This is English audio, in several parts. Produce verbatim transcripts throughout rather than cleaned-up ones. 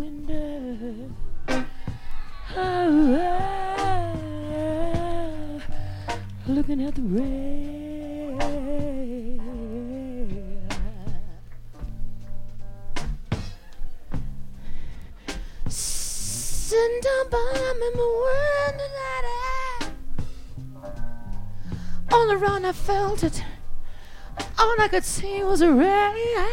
window. Oh, oh, looking at the rain. Sitting down by me, my window light. All around I felt it. All I could see was a rain.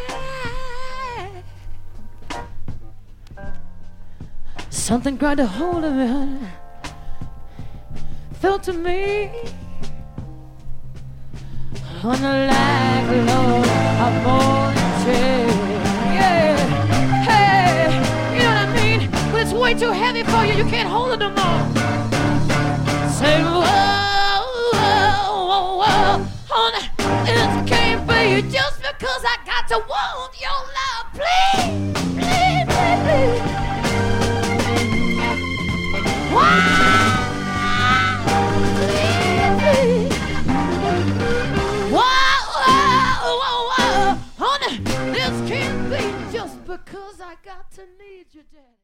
Something grabbed a hold of me. Felt to me on the like Lord of morning train. Yeah, hey, you know what I mean? But it's way too heavy for you. You can't hold it no more. Say whoa, whoa, whoa, whoa, honey, it can't be just because I got to want your love, please, please, please, please. Wow. This can't be just because I got to need you, Daddy.